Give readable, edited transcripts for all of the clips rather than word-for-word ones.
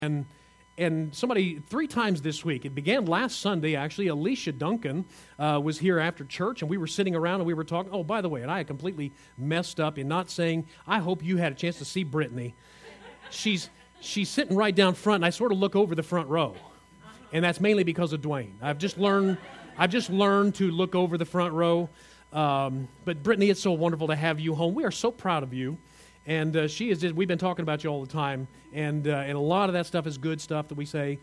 And somebody, 3 times this week, it began last Sunday actually, Alicia Duncan was here after church, and we were sitting around and we were talking. Oh, by the way, and I had completely messed up in not saying, I hope you had a chance to see Brittany. She's sitting right down front, and I sort of look over the front row. And that's mainly because of Dwayne. I've just learned to look over the front row. But Brittany, it's so wonderful to have you home. We are so proud of you. And we've been talking about you all the time, and a lot of that stuff is good stuff that we say.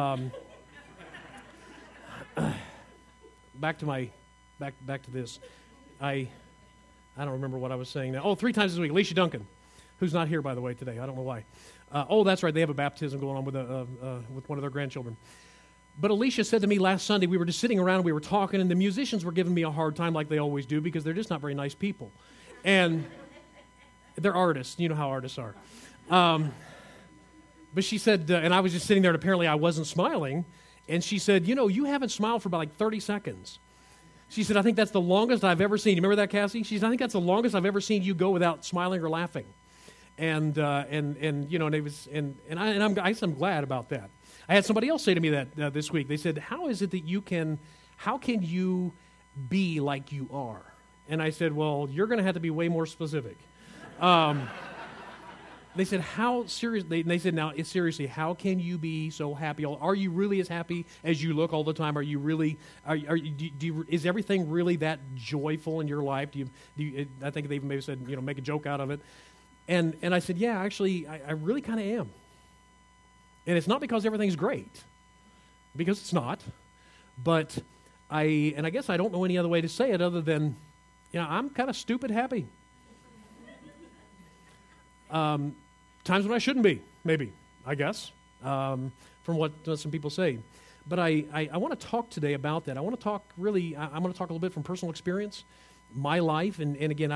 Back to this. I don't remember what I was saying now. Oh, 3 times this week, Alicia Duncan, who's not here, by the way, today. I don't know why. That's right, they have a baptism going on with one of their grandchildren. But Alicia said to me last Sunday, we were just sitting around and we were talking, and the musicians were giving me a hard time like they always do because they're just not very nice people. And they're artists. You know how artists are. But she said, and I was just sitting there, and apparently I wasn't smiling. And she said, you haven't smiled for about like 30 seconds. She said, I think that's the longest I've ever seen. You remember that, Cassie? She said, I think that's the longest I've ever seen you go without smiling or laughing. And I'm glad about that. I had somebody else say to me that this week. They said, how can you be like you are? And I said, well, you're going to have to be way more specific. They said, how serious? They said, now, seriously, how can you be so happy? Are you really as happy as you look all the time? Are you really? Is everything really that joyful in your life? I think they even maybe said, make a joke out of it. And I said, yeah, actually, I really kind of am. And it's not because everything's great, because it's not. But I guess I don't know any other way to say it other than, I'm kind of stupid happy. Times when I shouldn't be, maybe, I guess, from what some people say. But I want to talk today about that. I want to talk I'm going to talk a little bit from personal experience, my life, and again,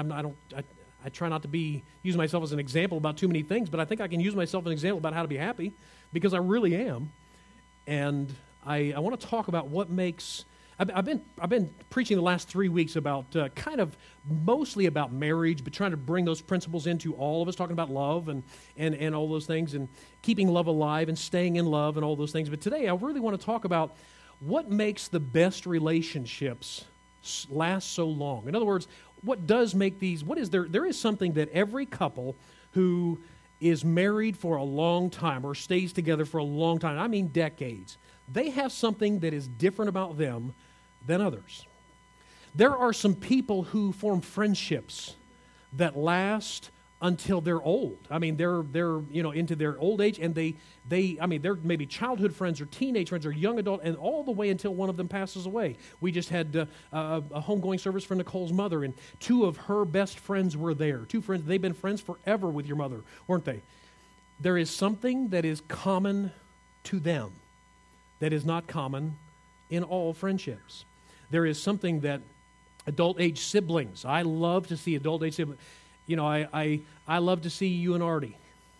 I try not to use myself as an example about too many things, but I think I can use myself as an example about how to be happy, because I really am. And I want to talk about what makes. I've been preaching the last 3 weeks about kind of mostly about marriage, but trying to bring those principles into all of us, talking about love and all those things, and keeping love alive and staying in love and all those things. But today I really want to talk about what makes the best relationships last so long. In other words, what does make these, there is something that every couple who is married for a long time or stays together for a long time, I mean decades, they have something that is different about them than others. There are some people who form friendships that last until they're old. I mean, they're into their old age, and they're maybe childhood friends or teenage friends or young adult, and all the way until one of them passes away. We just had a homegoing service for Nicole's mother, and 2 of her best friends were there. 2 friends, they've been friends forever with your mother, weren't they? There is something that is common to them that is not common in all friendships. There is something that adult-age siblings, I love to see adult-age siblings. I love to see you and Artie.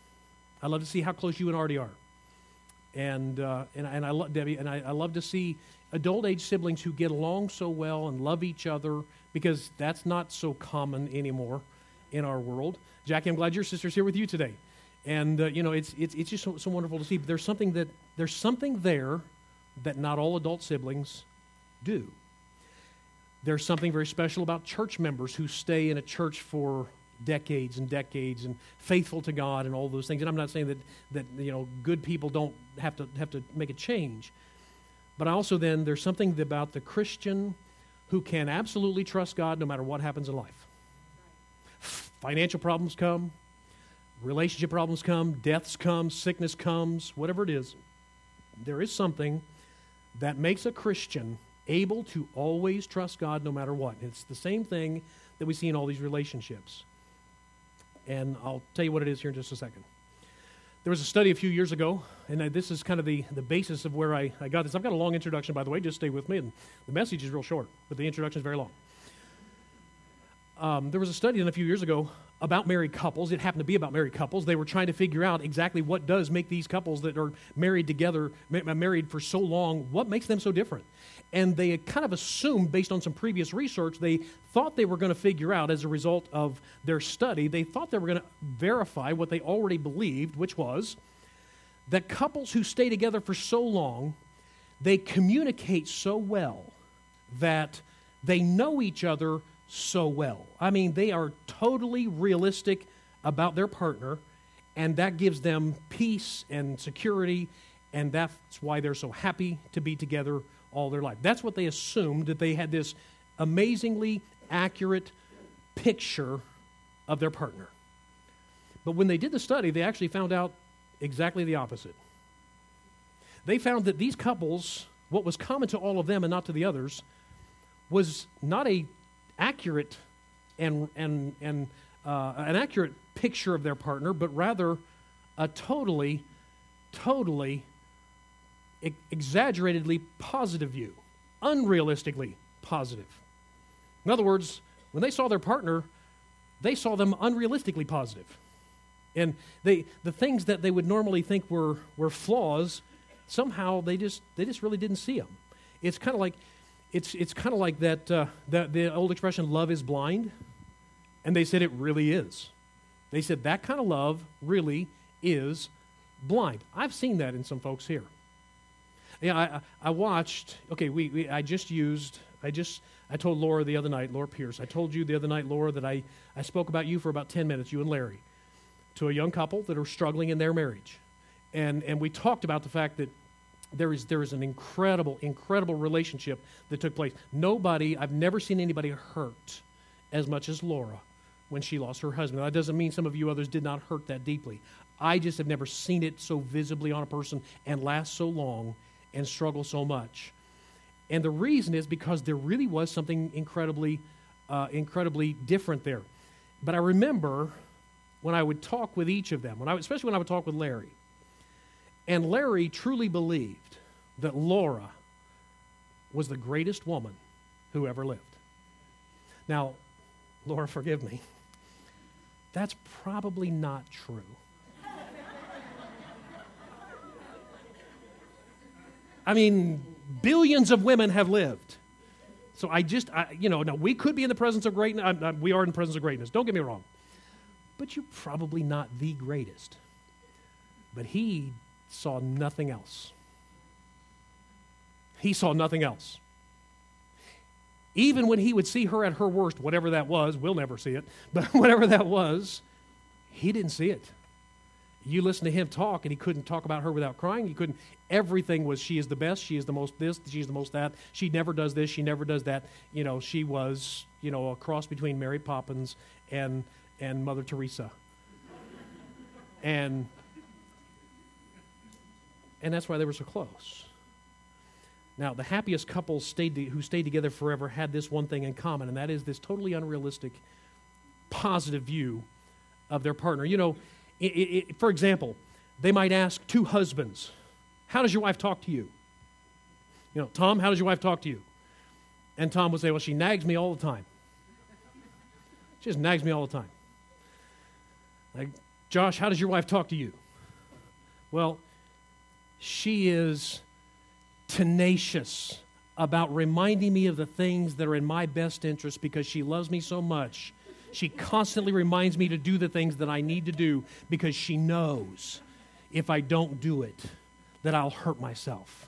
I love to see how close you and Artie are. And I love Debbie, and I love to see adult-age siblings who get along so well and love each other, because that's not so common anymore in our world. Jackie, I'm glad your sister's here with you today. And it's just so wonderful to see. But there's something there that not all adult siblings do. There's something very special about church members who stay in a church for decades and decades and faithful to God and all those things. And I'm not saying that good people don't have to make a change. But also then there's something about the Christian who can absolutely trust God no matter what happens in life. Financial problems come. Relationship problems come, deaths come, sickness comes, whatever it is. There is something that makes a Christian able to always trust God no matter what. It's the same thing that we see in all these relationships. And I'll tell you what it is here in just a second. There was a study a few years ago, and this is kind of the basis of where I got this. I've got a long introduction, by the way. Just stay with me. And the message is real short, but the introduction is very long. There was a study done a few years ago about married couples. It happened to be about married couples. They were trying to figure out exactly what does make these couples that are married together, married for so long, what makes them so different. And they had kind of assumed, based on some previous research, they thought they were going to figure out as a result of their study, they thought they were going to verify what they already believed, which was that couples who stay together for so long, they communicate so well that they know each other so well. I mean, they are totally realistic about their partner, and that gives them peace and security, and that's why they're so happy to be together all their life. That's what they assumed, that they had this amazingly accurate picture of their partner. But when they did the study, they actually found out exactly the opposite. They found that these couples, what was common to all of them and not to the others, was not an accurate an accurate picture of their partner, but rather a totally exaggeratedly positive view, unrealistically positive. In other words, when they saw their partner, they saw them unrealistically positive. And the things that they would normally think were flaws, somehow they just really didn't see them. It's kind of like that the old expression, love is blind, and they said it really is. They said that kind of love really is blind. I've seen that in some folks here. Yeah, I watched. Okay, I told Laura the other night, Laura Pierce. I told you the other night, Laura, that I spoke about you for about 10 minutes, you and Larry, to a young couple that are struggling in their marriage, and we talked about the fact that there is an incredible relationship that took place. I've never seen anybody hurt as much as Laura when she lost her husband. That doesn't mean some of you others did not hurt that deeply. I just have never seen it so visibly on a person and last so long and struggle so much. And the reason is because there really was something incredibly different there. But I remember when I would talk with each of them, especially when I would talk with Larry, and Larry truly believed that Laura was the greatest woman who ever lived. Now, Laura, forgive me, that's probably not true. I mean, billions of women have lived. So now we could be in the presence of greatness. We are in the presence of greatness. Don't get me wrong. But you're probably not the greatest. But he saw nothing else. He saw nothing else. Even when he would see her at her worst, whatever that was, we'll never see it, but whatever that was, he didn't see it. You listen to him talk, and he couldn't talk about her without crying. He couldn't. Everything was, she is the best, she is the most this, she's the most that. She never does this, she never does that. She was, a cross between Mary Poppins and Mother Teresa. And that's why they were so close. Now, the happiest couples who stayed together forever had this one thing in common, and that is this totally unrealistic, positive view of their partner. For example, they might ask two husbands, how does your wife talk to you? Tom, how does your wife talk to you? And Tom would say, well, she nags me all the time. She just nags me all the time. Like, Josh, how does your wife talk to you? Well, she is tenacious about reminding me of the things that are in my best interest because she loves me so much. She constantly reminds me to do the things that I need to do because she knows if I don't do it, that I'll hurt myself.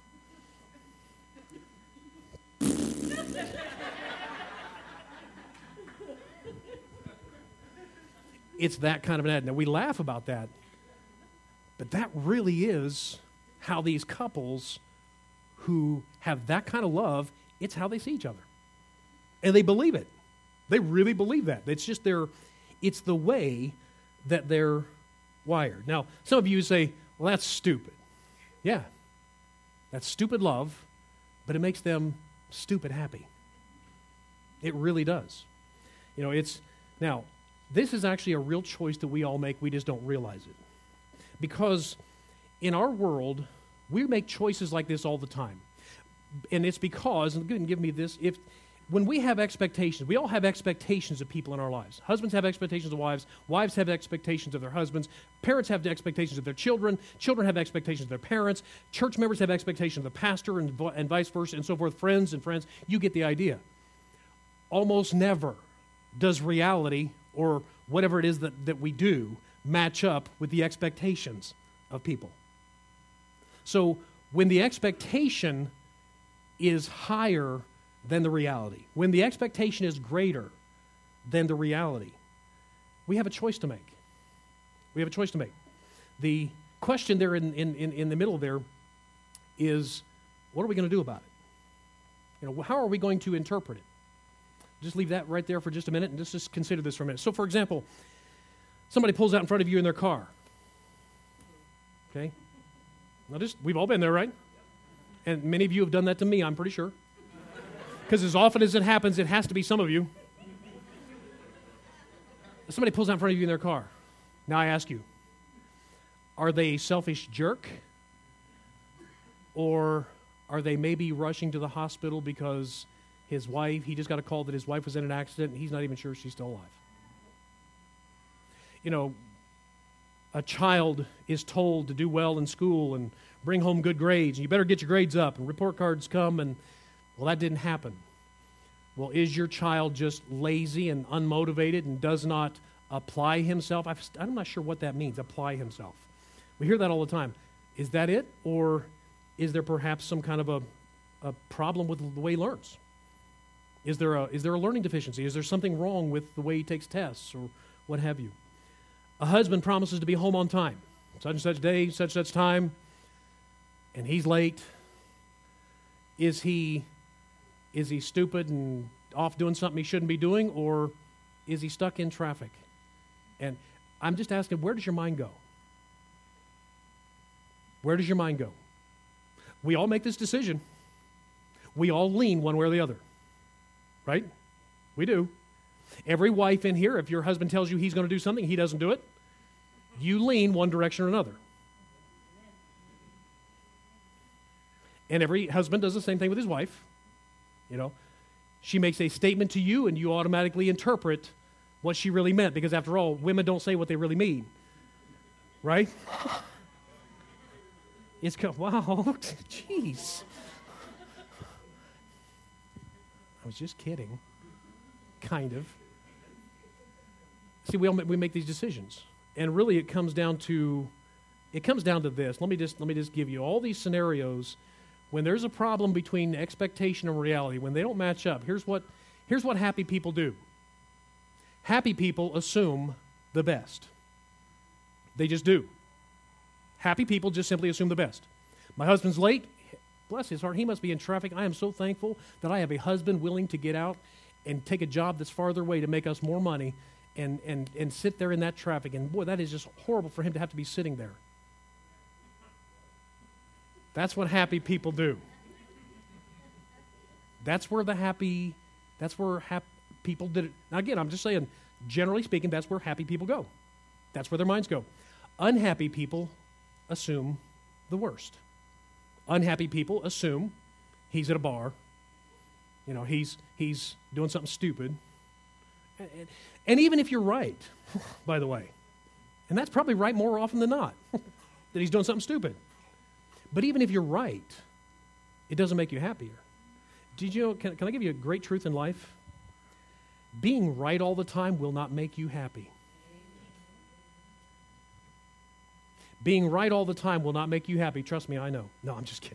It's that kind of an ad. Now, we laugh about that, but that really is how these couples who have that kind of love, it's how they see each other. And they believe it. They really believe that. It's just it's the way that they're wired. Now, some of you say, well, that's stupid. Yeah, that's stupid love, but it makes them stupid happy. It really does. Now, this is actually a real choice that we all make. We just don't realize it. Because in our world, we make choices like this all the time. And it's because, and give me this, when we have expectations, we all have expectations of people in our lives. Husbands have expectations of wives. Wives have expectations of their husbands. Parents have the expectations of their children. Children have expectations of their parents. Church members have expectations of the pastor and vice versa and so forth. Friends, you get the idea. Almost never does reality or whatever it is that we do match up with the expectations of people. So when the expectation is higher than the reality, when the expectation is greater than the reality, we have a choice to make. We have a choice to make. The question there in the middle there is, what are we going to do about it? How are we going to interpret it? Just leave that right there for just a minute and just consider this for a minute. So, for example, somebody pulls out in front of you in their car. Okay? Now, we've all been there, right? And many of you have done that to me, I'm pretty sure. Because as often as it happens, it has to be some of you. Somebody pulls out in front of you in their car. Now I ask you, are they a selfish jerk? Or are they maybe rushing to the hospital because his wife, he just got a call that his wife was in an accident and he's not even sure she's still alive? A child is told to do well in school and bring home good grades, and you better get your grades up, and report cards come, and, well, that didn't happen. Well, is your child just lazy and unmotivated and does not apply himself? I'm not sure what that means, apply himself. We hear that all the time. Is that it? Or is there perhaps some kind of a problem with the way he learns? Is there a learning deficiency? Is there something wrong with the way he takes tests or what have you? A husband promises to be home on time, such and such day, such time, and he's late. Is he stupid and off doing something he shouldn't be doing, or is he stuck in traffic? And I'm just asking, where does your mind go? Where does your mind go? We all make this decision. We all lean one way or the other, right? We do. Every wife in here, if your husband tells you he's going to do something, he doesn't do it, you lean one direction or another. And every husband does the same thing with his wife. She makes a statement to you, and you automatically interpret what she really meant, because after all, women don't say what they really mean. Right? Wow, jeez. I was just kidding. Kind of. See, we make these decisions. And really it comes down to this. Let me just give you all these scenarios when there's a problem between expectation and reality, when they don't match up. Here's what happy people do. Happy people assume the best. They just do. Happy people just simply assume the best. My husband's late. Bless his heart, he must be in traffic. I am so thankful that I have a husband willing to get out and take a job that's farther away to make us more money and sit there in that traffic. And boy, that is just horrible for him to have to be sitting there. That's what happy people do. That's where happy people did it. Now again, I'm just saying, generally speaking, that's where happy people go. That's where their minds go. Unhappy people assume the worst. Unhappy people assume he's at a bar. He's doing something stupid. And even if you're right, by the way, and that's probably right more often than not, that he's doing something stupid. But even if you're right, it doesn't make you happier. Did you know, can I give you a great truth in life? Being right all the time will not make you happy. Being right all the time will not make you happy. Trust me, I know. No, I'm just kidding.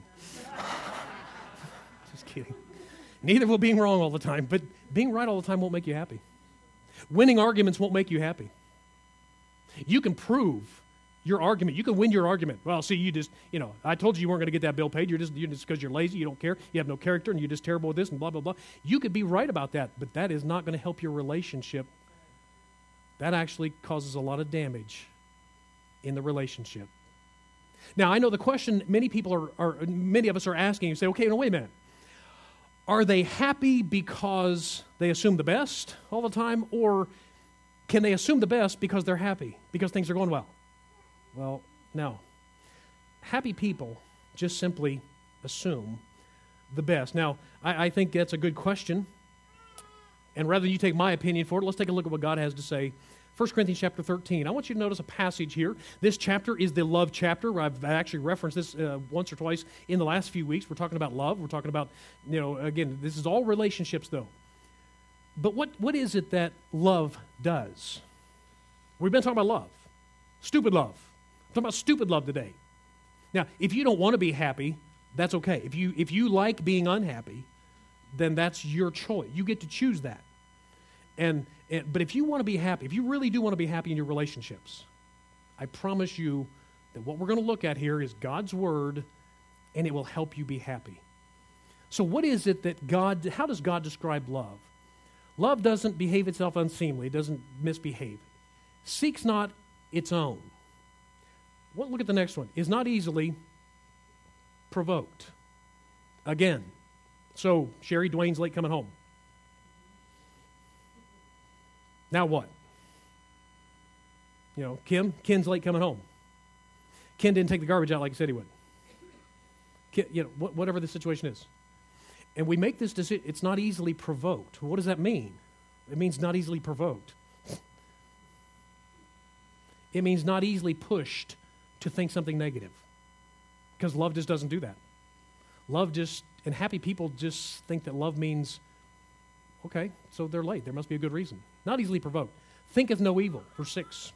Just kidding. Neither will being wrong all the time, but being right all the time won't make you happy. Winning arguments won't make you happy. You can prove your argument. You can win your argument. Well, see, I told you weren't going to get that bill paid. You're just because you're lazy, you don't care, you have no character, and you're just terrible with this and blah, blah, blah. You could be right about that, but that is not going to help your relationship. That actually causes a lot of damage in the relationship. Now, I know the question many of us are asking, you say, okay, no, wait a minute. Are they happy because they assume the best all the time, or can they assume the best because they're happy, because things are going well? Well, no. Happy people just simply assume the best. Now, I think that's a good question, and rather than you take my opinion for it, let's take a look at what God has to say. 1 Corinthians chapter 13. I want you to notice a passage here. This chapter is the love chapter. I've actually referenced this once or twice in the last few weeks. We're talking about love. We're talking about, again, this is all relationships, though. But what is it that love does? We've been talking about love. Stupid love. I'm talking about stupid love today. Now, if you don't want to be happy, that's okay. If you like being unhappy, then that's your choice. You get to choose that. But if you want to be happy, if you really do want to be happy in your relationships, I promise you that what we're going to look at here is God's Word, and it will help you be happy. So what is it that how does God describe love? Love doesn't behave itself unseemly. It doesn't misbehave. Seeks not its own. Look at the next one. Is not easily provoked. Again. So, Sherry, Dwayne's late coming home. Now what? Ken's late coming home. Ken didn't take the garbage out like he said he would. Whatever the situation is. And we make this decision, it's not easily provoked. What does that mean? It means not easily provoked. It means not easily pushed to think something negative. Because love just doesn't do that. And happy people just think that love means, okay, so they're late. There must be a good reason. Not easily provoked. Thinketh no evil, verse 6.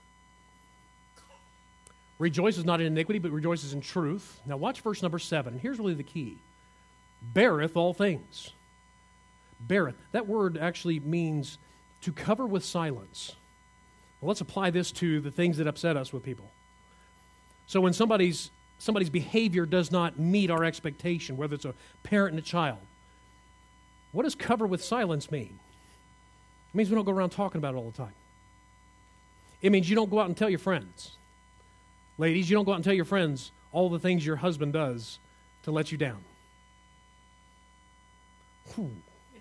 Rejoices not in iniquity, but rejoices in truth. Now watch verse number 7. Here's really the key. Beareth all things. Beareth. That word actually means to cover with silence. Well, let's apply this to the things that upset us with people. So when somebody's behavior does not meet our expectation, whether it's a parent and a child, what does cover with silence mean? It means we don't go around talking about it all the time. It means you don't go out and tell your friends. Ladies, you don't go out and tell your friends all the things your husband does to let you down. Whew.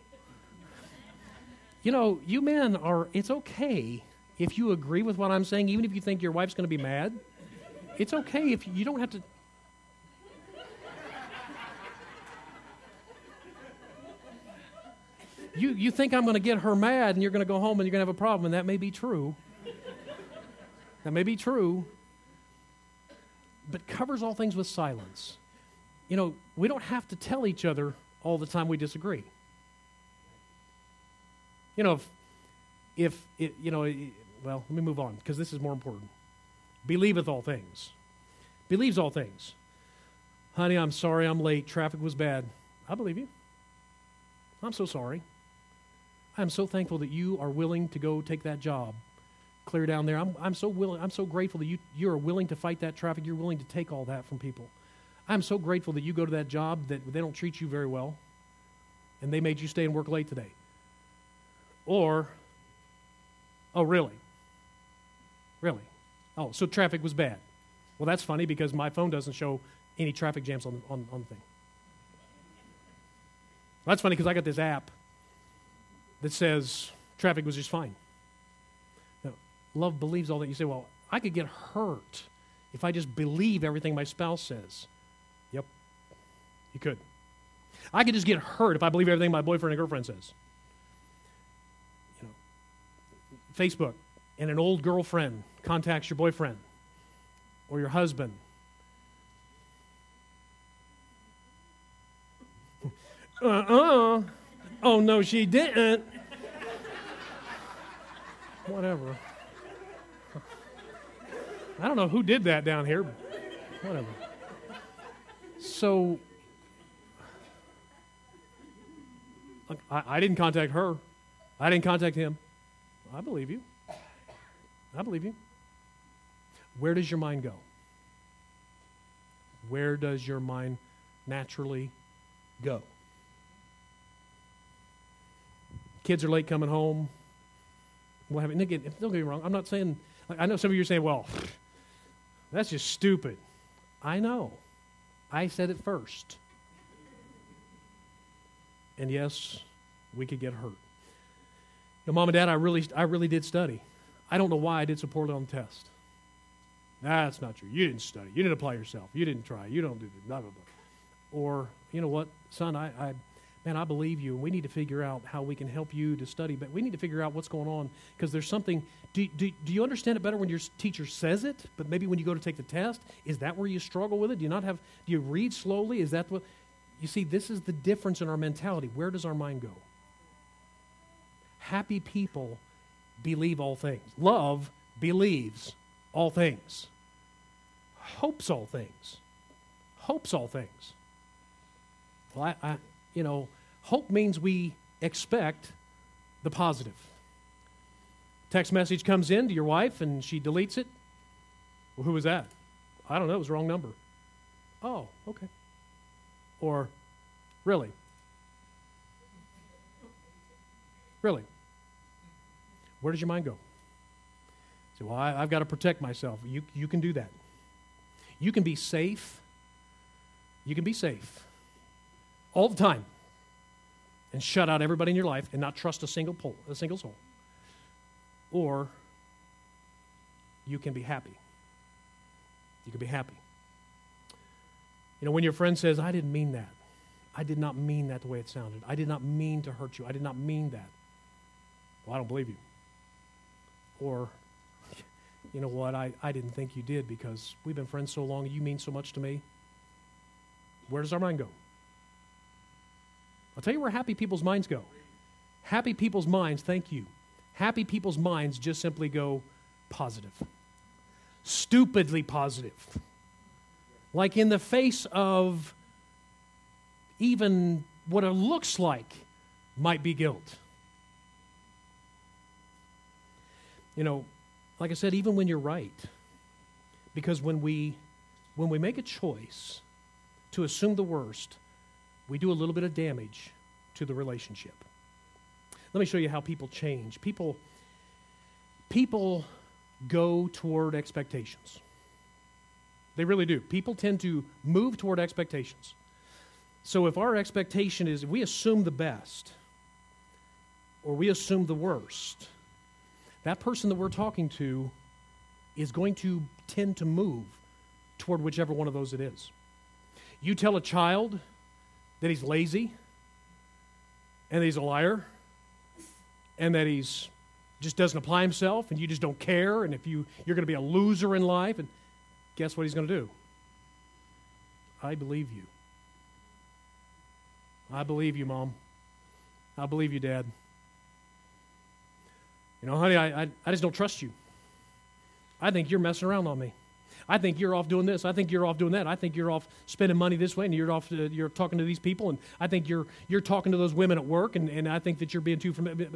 You men it's okay if you agree with what I'm saying, even if you think your wife's going to be mad. It's okay if you don't have to. You think I'm going to get her mad and you're going to go home and you're going to have a problem, and that may be true. That may be true. But covers all things with silence. We don't have to tell each other all the time we disagree. Well, let me move on, because this is more important. Believeth all things. Believes all things. Honey, I'm sorry I'm late. Traffic was bad. I believe you. I'm so sorry. I'm so thankful that you are willing to go take that job, clear down there. I'm so willing. I'm so grateful that you are willing to fight that traffic. You're willing to take all that from people. I'm so grateful that you go to that job that they don't treat you very well, and they made you stay and work late today. Or, oh, really? Really? Oh, so traffic was bad. Well, that's funny because my phone doesn't show any traffic jams on the thing. That's funny because I got this app that says traffic was just fine. Now, love believes all that. You say, well, I could get hurt if I just believe everything my spouse says. Yep, you could. I could just get hurt if I believe everything my boyfriend and girlfriend says. Facebook, and an old girlfriend contacts your boyfriend or your husband. Oh, no, she didn't. Whatever. I don't know who did that down here, but whatever. So, I didn't contact her. I didn't contact him. I believe you. I believe you. Where does your mind go? Where does your mind naturally go? Kids are late coming home. Well, and again, don't get me wrong. I'm not saying, I know some of you are saying, well, that's just stupid. I know. I said it first. And yes, we could get hurt. Mom and Dad, I really did study. I don't know why I did so poorly on the test. That's not true. You didn't study. You didn't apply yourself. You didn't try. You don't do this. Blah, blah, blah. Or, you know what, son, I believe you, and we need to figure out how we can help you to study, but we need to figure out what's going on, because there's something. Do you understand it better when your teacher says it, but maybe when you go to take the test, is that where you struggle with it? Do you read slowly? Is that what? You see, this is the difference in our mentality. Where does our mind go? Happy people believe all things. Love believes all things. Hopes all things. hopes all things. Well, hope means we expect the positive. Text message comes in to your wife and she deletes it. Well, who was that? I don't know. It was the wrong number. Oh, okay. Or, really? Really? Where does your mind go? Say, well, I've got to protect myself. You can do that. You can be safe. You can be safe all the time and shut out everybody in your life and not trust a single soul. Or you can be happy. You can be happy. When your friend says, I didn't mean that. I did not mean that the way it sounded. I did not mean to hurt you. I did not mean that. Well, I don't believe you. Or, you know what, I didn't think you did because we've been friends so long and you mean so much to me. Where does our mind go? I'll tell you where happy people's minds go. Happy people's minds, thank you. Happy people's minds just simply go positive. Stupidly positive. Like in the face of even what it looks like might be guilt. Like I said, even when you're right. Because when we make a choice to assume the worst, we do a little bit of damage to the relationship. Let me show you how people change. People go toward expectations. They really do. People tend to move toward expectations. So if our expectation is, if we assume the best, or we assume the worst, that person that we're talking to is going to tend to move toward whichever one of those it is. You tell a child that he's lazy, and that he's a liar, and that he's just doesn't apply himself, and you just don't care, and if you're going to be a loser in life, and guess what he's going to do? I believe you. I believe you, Mom. I believe you, Dad. Honey, I just don't trust you. I think you're messing around on me. I think you're off doing this. I think you're off doing that. I think you're off spending money this way, and you're talking to these people, and I think you're talking to those women at work, and I think that you're being too familiar.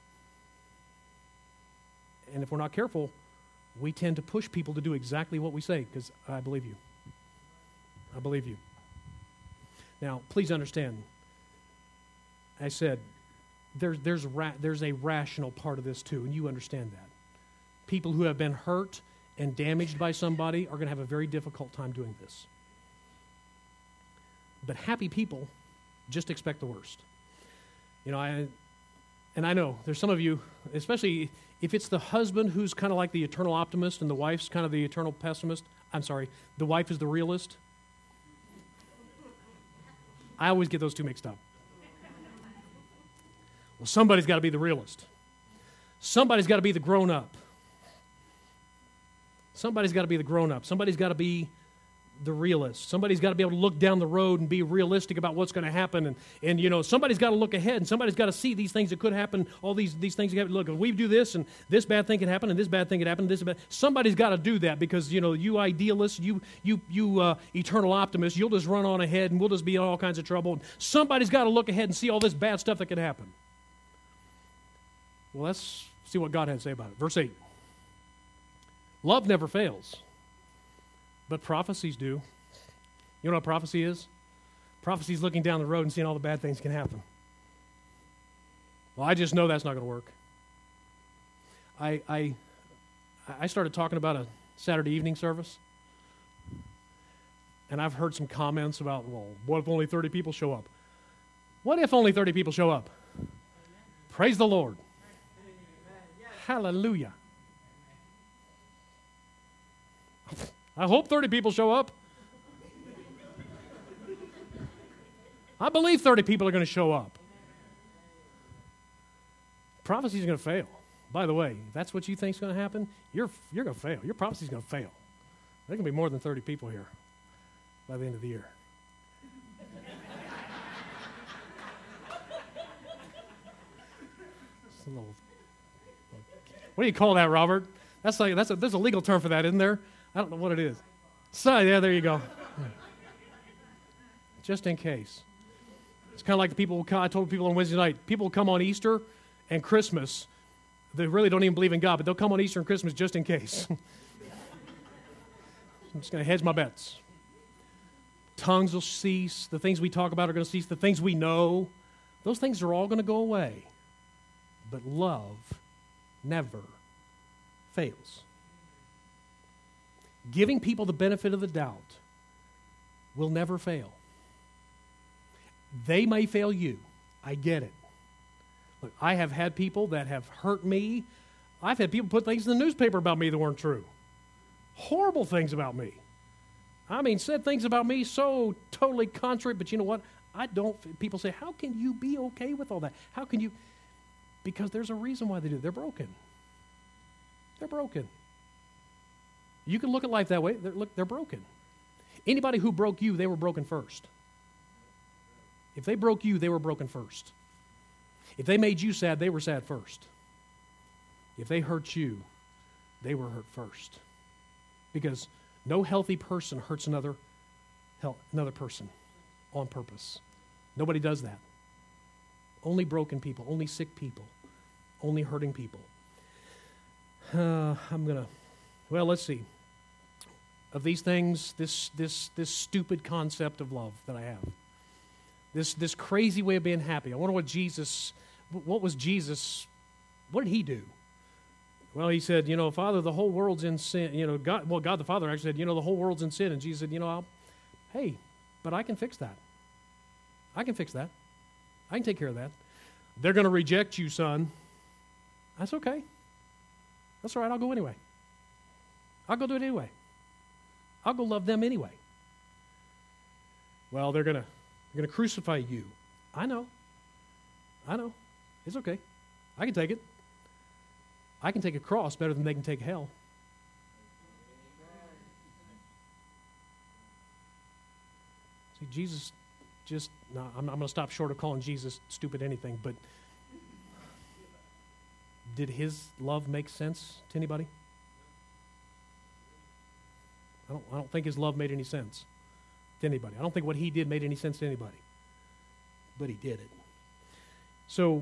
And if we're not careful, we tend to push people to do exactly what we say, because I believe you. I believe you. Now, please understand, I said, there's a rational part of this too, and you understand that. People who have been hurt and damaged by somebody are going to have a very difficult time doing this. But happy people just expect the worst. I know there's some of you, especially if it's the husband who's kind of like the eternal optimist and the wife's kind of the eternal pessimist. I'm sorry, the wife is the realist. I always get those two mixed up. Well, somebody's got to be the realist. Somebody's got to be the grown-up. Somebody's got to be the grown-up. Somebody's got to be the realist. Somebody's got to be able to look down the road and be realistic about what's going to happen. And somebody's got to look ahead, and somebody's got to see these things that could happen, all these things that happen. Look, if we do this, and this bad thing can happen, and this bad thing can happen, and this bad. Somebody's got to do that because, you idealists, you eternal optimists, you'll just run on ahead, and we'll just be in all kinds of trouble. Somebody's got to look ahead and see all this bad stuff that could happen. Well, let's see what God had to say about it. Verse 8. Love never fails, but prophecies do. You know what prophecy is? Prophecy is looking down the road and seeing all the bad things that can happen. Well, I just know that's not going to work. I started talking about a Saturday evening service, and I've heard some comments about, well, what if only 30 people show up? What if only 30 people show up? Praise the Lord. Hallelujah. I hope 30 people show up. I believe 30 people are going to show up. Prophecy is going to fail. By the way, if that's what you think is going to happen, you're going to fail. Your prophecy is going to fail. There can be more than 30 people here by the end of the year. What do you call that, Robert? There's a legal term for that, isn't there? I don't know what it is. So, yeah, there you go. just in case. It's kind of like the people I told people on Wednesday night, people will come on Easter and Christmas. They really don't even believe in God, but they'll come on Easter and Christmas just in case. I'm just going to hedge my bets. Tongues will cease. The things we talk about are going to cease. The things we know, those things are all going to go away. But love never fails. Giving people the benefit of the doubt will never fail. They may fail you. I get it. Look, I have had people that have hurt me. I've had people put things in the newspaper about me that weren't true. Horrible things about me. I mean, said things about me so totally contrary, but you know what? People say, how can you be okay with all that? How can you? Because there's a reason why they do it. They're broken. They're broken. You can look at life that way. They're broken. Anybody who broke you, they were broken first. If they broke you, they were broken first. If they made you sad, they were sad first. If they hurt you, they were hurt first. Because no healthy person hurts another person on purpose. Nobody does that. Only broken people, only sick people, only hurting people. Let's see. Of these things, this stupid concept of love that I have, this crazy way of being happy. I wonder what was Jesus, what did he do? Well, he said, Father, the whole world's in sin. God the Father actually said, the whole world's in sin. And Jesus said, but I can fix that. I can fix that. I can take care of that. They're going to reject you, son. That's okay. That's all right. I'll go anyway. I'll go do it anyway. I'll go love them anyway. Well, they're going to crucify you. I know. It's okay. I can take it. I can take a cross better than they can take hell. See, Jesus I'm going to stop short of calling Jesus stupid anything, but did his love make sense to anybody? I don't think his love made any sense to anybody. I don't think what he did made any sense to anybody. But he did it. So,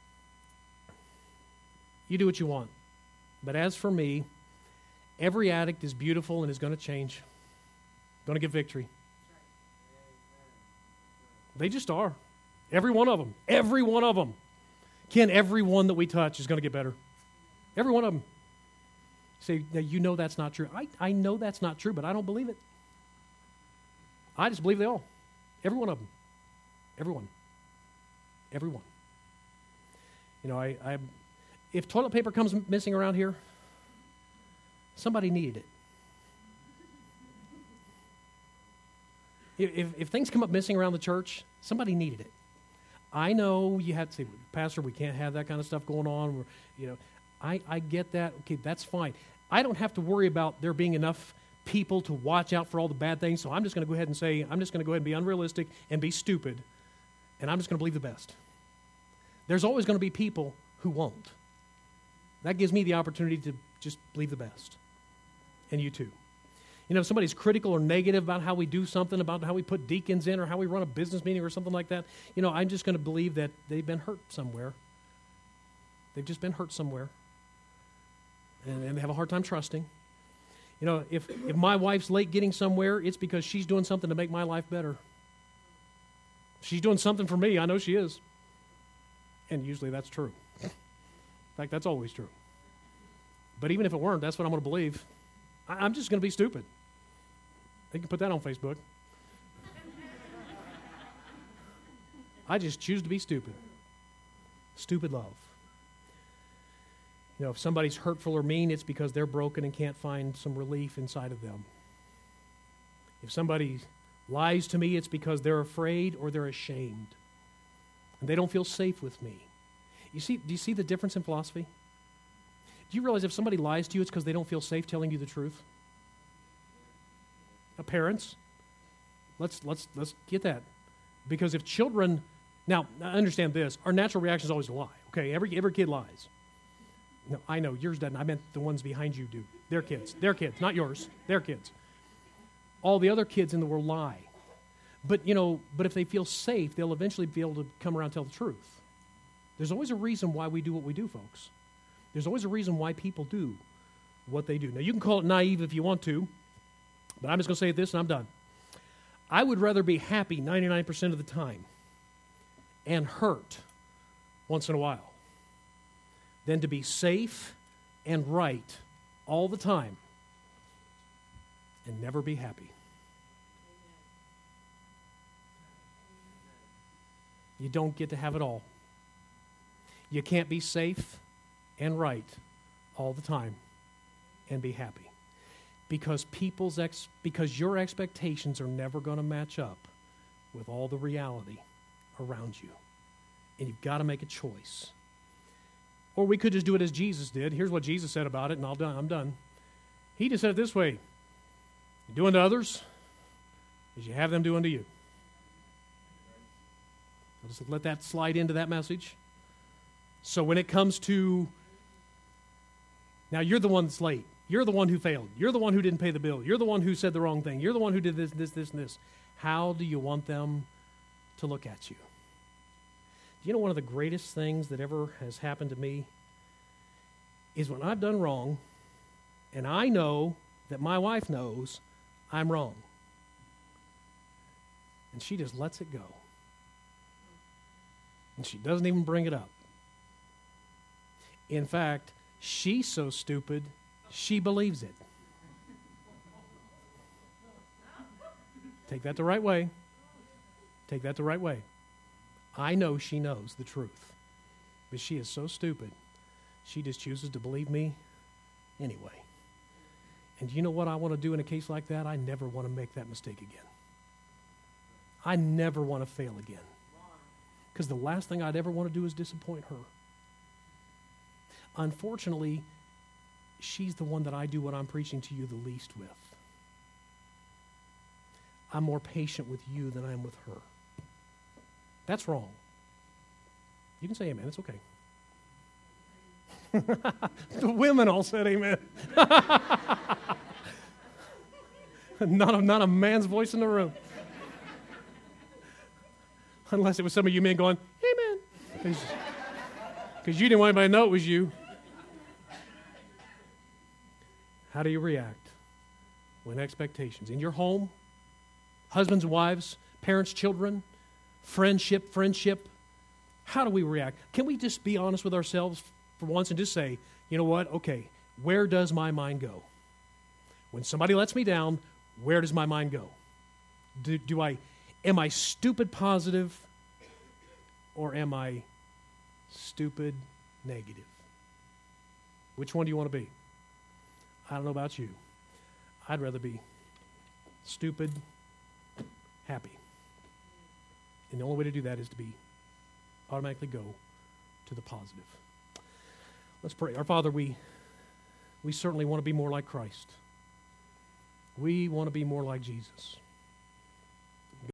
you do what you want. But as for me, every addict is beautiful and is going to change. Going to get victory. They just are. Every one of them. Every one of them. Ken, every one that we touch is going to get better. Every one of them. Say, now that's not true. I know that's not true, but I don't believe it. I just believe they all. Every one of them. Everyone. Everyone. If toilet paper comes missing around here, somebody needed it. If things come up missing around the church, somebody needed it. I know you have to say, Pastor, we can't have that kind of stuff going on. I get that. Okay, that's fine. I don't have to worry about there being enough people to watch out for all the bad things, so I'm just going to go ahead and say, I'm just going to go ahead and be unrealistic and be stupid, and I'm just going to believe the best. There's always going to be people who won't. That gives me the opportunity to just believe the best. And you too. If somebody's critical or negative about how we do something, about how we put deacons in or how we run a business meeting or something like that, I'm just going to believe that they've been hurt somewhere. They've just been hurt somewhere. And they have a hard time trusting. If my wife's late getting somewhere, it's because she's doing something to make my life better. She's doing something for me. I know she is. And usually that's true. In fact, that's always true. But even if it weren't, that's what I'm going to believe. I'm just going to be stupid. You can put that on Facebook. I just choose to be stupid. Stupid love. If somebody's hurtful or mean, it's because they're broken and can't find some relief inside of them. If somebody lies to me, it's because they're afraid or they're ashamed. And they don't feel safe with me. Do you see the difference in philosophy? Do you realize if somebody lies to you, it's because they don't feel safe telling you the truth? Now, parents, let's get that. Because if children, now, I understand this, our natural reaction is always to lie. Okay, every kid lies. No, I know, yours doesn't. I meant the ones behind you do. Their kids, not yours, their kids. All the other kids in the world lie. But if they feel safe, they'll eventually be able to come around and tell the truth. There's always a reason why we do what we do, folks. There's always a reason why people do what they do. Now, you can call it naive if you want to, but I'm just going to say this and I'm done. I would rather be happy 99% of the time and hurt once in a while than to be safe and right all the time and never be happy. You don't get to have it all. You can't be safe and right all the time and be happy. Because your expectations are never going to match up with all the reality around you. And you've got to make a choice. Or we could just do it as Jesus did. Here's what Jesus said about it, and I'm done. He just said it this way: you do unto others as you have them do unto you. I'll just let that slide into that message. So when it comes to, now you're the one that's late. You're the one who failed. You're the one who didn't pay the bill. You're the one who said the wrong thing. You're the one who did this, and this. How do you want them to look at you? You know, one of the greatest things that ever has happened to me is when I've done wrong, and I know that my wife knows I'm wrong. And she just lets it go. And she doesn't even bring it up. In fact, she's so stupid, she believes it. Take that the right way. Take that the right way. I know she knows the truth, but she is so stupid, she just chooses to believe me anyway. And you know what I want to do in a case like that? I never want to make that mistake again. I never want to fail again. Because the last thing I'd ever want to do is disappoint her. Unfortunately, she's the one that I do what I'm preaching to you the least with. I'm more patient with you than I am with her. That's wrong. You can say amen. It's okay. The women all said amen. Not a man's voice in the room. Unless it was some of you men going, amen. Because you didn't want anybody to know it was you. How do you react when expectations in your home, husbands and wives, parents, children, friendship, how do we react? Can we just be honest with ourselves for once and just say, you know what, okay, where does my mind go? When somebody lets me down, where does my mind go? Am I stupid positive or am I stupid negative? Which one do you want to be? I don't know about you. I'd rather be stupid, happy. And the only way to do that is to automatically go to the positive. Let's pray. Our Father, we certainly want to be more like Christ. We want to be more like Jesus.